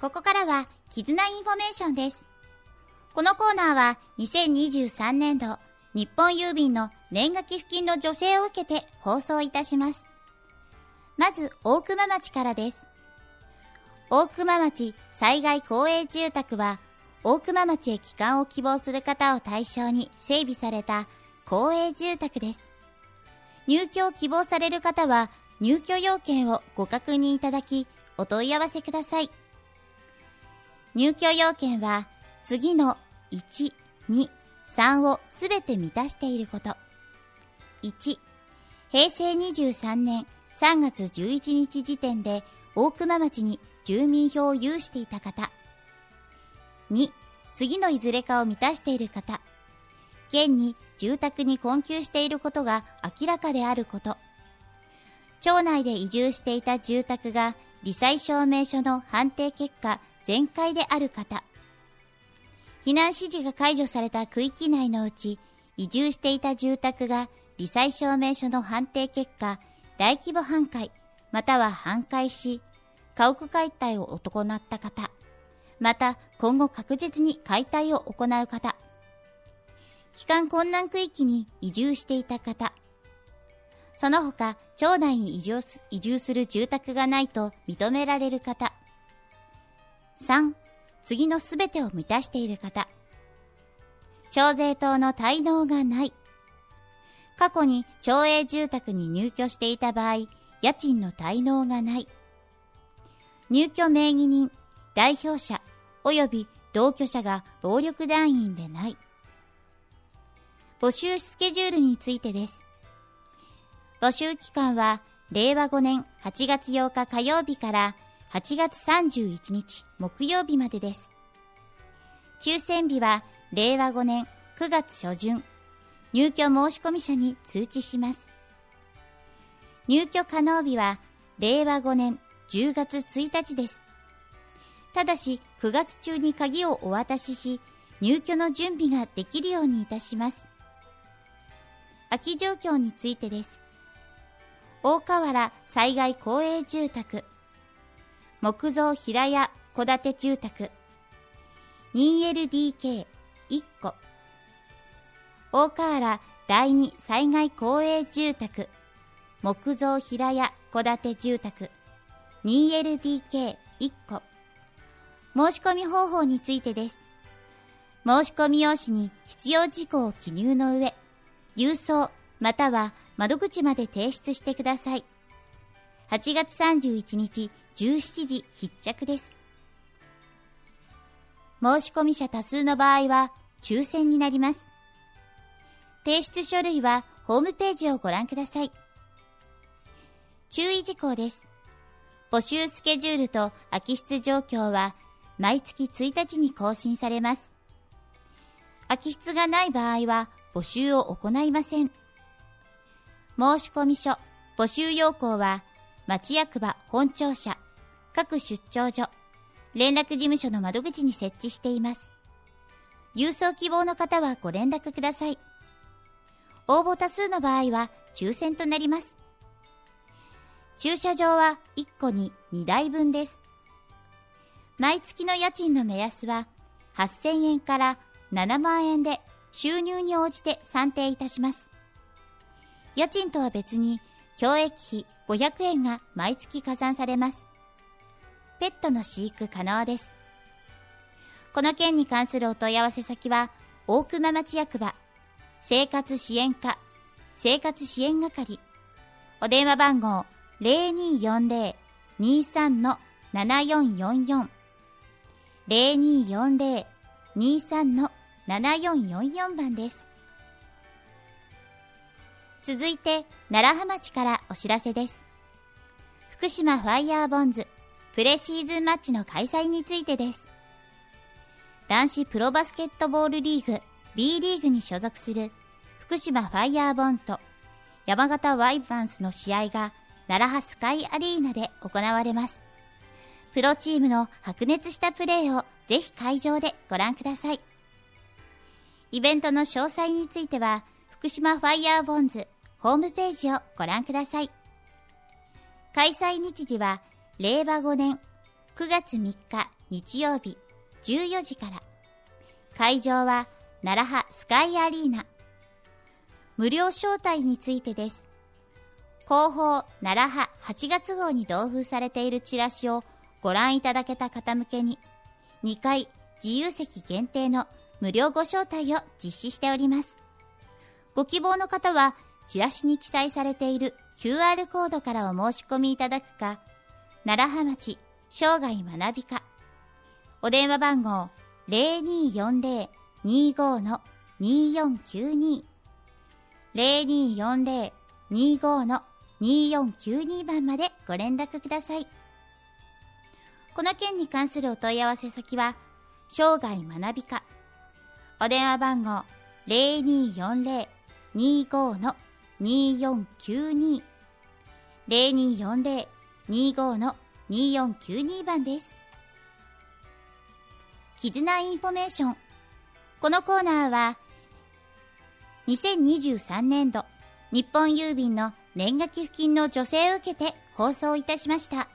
ここからは絆インフォメーションです。このコーナーは2023年度日本郵便の年賀寄付金の助成を受けて放送いたします。まず大熊町からです。大熊町災害公営住宅は大熊町へ帰還を希望する方を対象に整備された公営住宅です。入居を希望される方は入居要件をご確認いただきお問い合わせください。入居要件は次の1、2、3をすべて満たしていること。1、平成23年3月11日時点で大熊町に住民票を有していた方。2、次のいずれかを満たしている方。現に住宅に困窮していることが明らかであること。町内で移住していた住宅が罹災証明書の判定結果全壊である方。避難指示が解除された区域内のうち移住していた住宅が罹災証明書の判定結果大規模半壊または半壊し家屋解体を行った方、また今後確実に解体を行う方、帰還困難区域に移住していた方、その他町内に移住する住宅がないと認められる方。3、次のすべてを満たしている方。町税等の滞納がない。過去に町営住宅に入居していた場合、家賃の滞納がない。入居名義人、代表者及び同居者が暴力団員でない。募集スケジュールについてです。募集期間は令和5年8月8日火曜日から8月31日木曜日までです。抽選日は令和5年9月初旬、入居申込者に通知します。入居可能日は令和5年10月1日です。ただし9月中に鍵をお渡しし、入居の準備ができるようにいたします。空き状況についてです。大河原災害公営住宅、木造平屋戸建て住宅 2LDK1 戸、大河原第二災害公営住宅、木造平屋戸建て住宅 2LDK1 戸。申し込み方法についてです。申し込み用紙に必要事項を記入の上、郵送または窓口まで提出してください。8月31日17時必着です。申し込み者多数の場合は抽選になります。提出書類はホームページをご覧ください。注意事項です。募集スケジュールと空き室状況は毎月1日に更新されます。空き室がない場合は募集を行いません。申込書、募集要項は町役場本庁舎、各出張所、連絡事務所の窓口に設置しています。郵送希望の方はご連絡ください。応募多数の場合は抽選となります。駐車場は1戸に2台分です。毎月の家賃の目安は8000円から7万円で収入に応じて算定いたします。家賃とは別に共益費500円が毎月加算されます。ペットの飼育可能です。この件に関するお問い合わせ先は大熊町役場生活支援課生活支援係、お電話番号 0240-23-7444 0240-23-7444番です。続いて楢葉町からお知らせです。福島ファイヤーボンズプレシーズンマッチの開催についてです。男子プロバスケットボールリーグ B リーグに所属する福島ファイヤーボンズと山形ワイバンスの試合が楢葉スカイアリーナで行われます。プロチームの白熱したプレーをぜひ会場でご覧ください。イベントの詳細については福島ファイヤーボンズホームページをご覧ください。開催日時は令和5年 9月3日日曜日14時から。会場は奈良派スカイアリーナ。無料招待についてです。広報奈良派8月号に同封されているチラシをご覧いただけた方向けに、2回自由席限定の無料ご招待を実施しております。ご希望の方は、チラシに記載されている QR コードからお申し込みいただくか、奈良浜町生涯学び課、お電話番号 0240-25-2492 0240-25-2492 番までご連絡ください。この件に関するお問い合わせ先は、生涯学び課、お電話番号 0240-25-2492 0240-25-2492 番です。絆インフォメーション。このコーナーは、2023年度日本郵便の年賀寄付金の助成を受けて放送いたしました。